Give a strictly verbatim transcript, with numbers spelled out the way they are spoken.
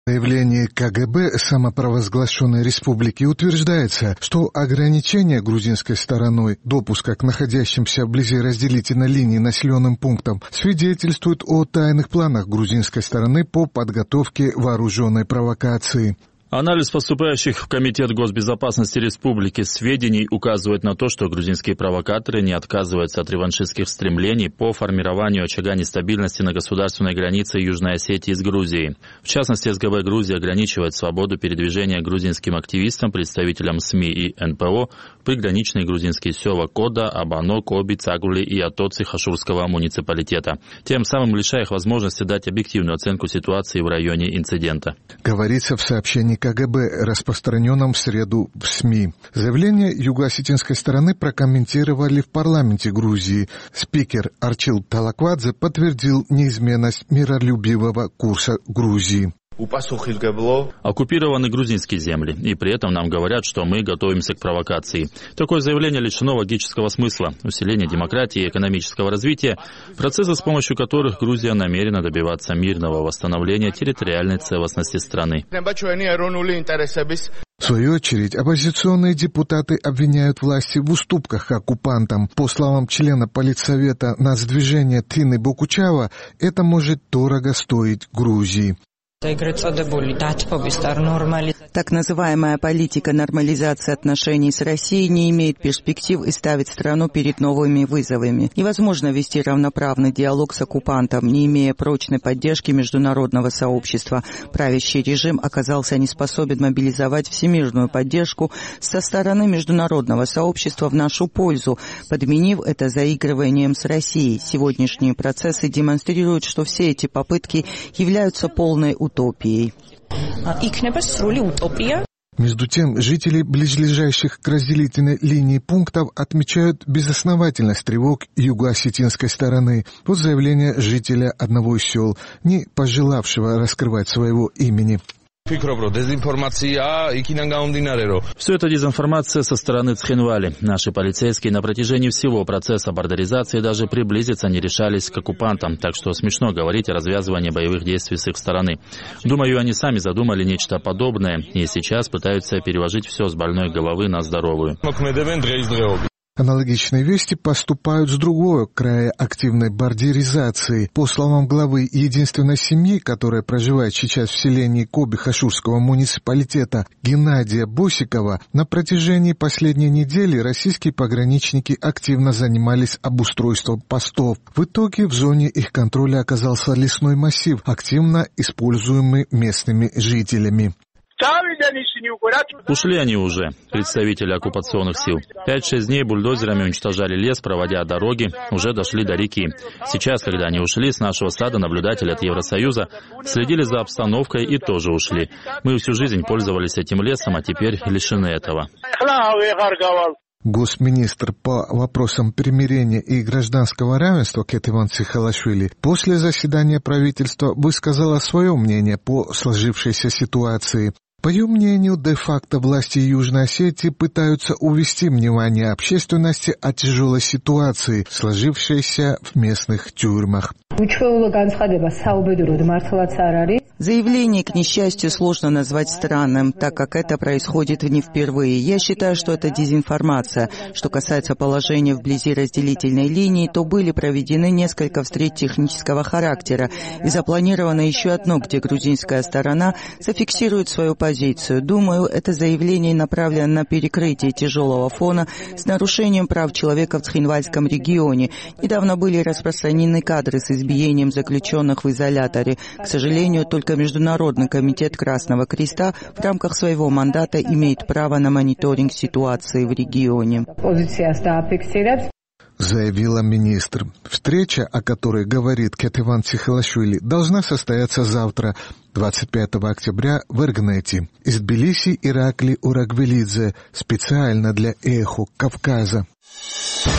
В заявлении КГБ самопровозглашенной республики утверждается, что ограничение грузинской стороной допуска к находящимся вблизи разделительной линии населенным пунктам свидетельствует о тайных планах грузинской стороны по подготовке вооруженной провокации. Анализ поступающих в Комитет госбезопасности республики сведений указывает на то, что грузинские провокаторы не отказываются от реваншистских стремлений по формированию очага нестабильности на государственной границе Южной Осетии с Грузией. В частности, СГБ Грузии ограничивает свободу передвижения грузинским активистам, представителям СМИ и эн пэ о в приграничные грузинские села Кода, Абано, Коби, Цагули и Атоци Хашурского муниципалитета, тем самым лишая их возможности дать объективную оценку ситуации в районе инцидента. Говорится в сообщении КГБ, распространенном в среду в СМИ. Заявление юго-осетинской стороны прокомментировали в парламенте Грузии. Спикер Арчил Талаквадзе подтвердил неизменность миролюбивого курса Грузии. Оккупированы грузинские земли, и при этом нам говорят, что мы готовимся к провокации. Такое заявление лишено логического смысла. Усиление демократии и экономического развития – процессы, с помощью которых Грузия намерена добиваться мирного восстановления территориальной целостности страны. В свою очередь, оппозиционные депутаты обвиняют власти в уступках оккупантам. По словам члена политсовета нацдвижения Тины Бокучава, это может дорого стоить Грузии. Так называемая политика нормализации отношений с Россией не имеет перспектив и ставит страну перед новыми вызовами. Невозможно вести равноправный диалог с оккупантом, не имея прочной поддержки международного сообщества. Правящий режим оказался не способен мобилизовать всемирную поддержку со стороны международного сообщества в нашу пользу, подменив это заигрыванием с Россией. Сегодняшние процессы демонстрируют, что все эти попытки являются полной утопией. Утопией. Между тем, жители близлежащих к разделительной линии пунктов отмечают безосновательность тревог юго-осетинской стороны. Вот заявление жителя одного из сел, не пожелавшего раскрывать своего имени. Все это дезинформация со стороны Цхинвали. Наши полицейские на протяжении всего процесса бордеризации даже приблизиться не решались к оккупантам, так что смешно говорить о развязывании боевых действий с их стороны. Думаю, они сами задумали нечто подобное и сейчас пытаются переложить все с больной головы на здоровую. Аналогичные вести поступают с другого края активной бордеризации. По словам главы единственной семьи, которая проживает сейчас в селении Коби Хашурского муниципалитета Геннадия Босикова, на протяжении последней недели российские пограничники активно занимались обустройством постов. В итоге в зоне их контроля оказался лесной массив, активно используемый местными жителями. Ушли они уже, представители оккупационных сил. Пять-шесть дней бульдозерами уничтожали лес, проводя дороги, уже дошли до реки. Сейчас, когда они ушли, с нашего стада наблюдатели от Евросоюза следили за обстановкой и тоже ушли. Мы всю жизнь пользовались этим лесом, а теперь лишены этого. Госминистр по вопросам примирения и гражданского равенства Кетеван Цихалашвили после заседания правительства высказала свое мнение по сложившейся ситуации. По ее мнению, де-факто власти Южной Осетии пытаются увести внимание общественности от тяжелой ситуации, сложившейся в местных тюрьмах. Заявление, к несчастью, сложно назвать странным, так как это происходит не впервые. Я считаю, что это дезинформация. Что касается положения вблизи разделительной линии, то были проведены несколько встреч технического характера и запланировано еще одно, где грузинская сторона зафиксирует свою позицию. Думаю, это заявление направлено на перекрытие тяжелого фона с нарушением прав человека в Цхинвальском регионе. Недавно были распространены кадры с избиением заключенных в изоляторе. К сожалению, только Международный комитет Красного Креста в рамках своего мандата имеет право на мониторинг ситуации в регионе. Заявила министр. Встреча, о которой говорит Кетеван Цихалашвили, должна состояться завтра, двадцать пятого октября, в Эргнете. Из Тбилиси Иракли Урагвелидзе, специально для «Эхо Кавказа».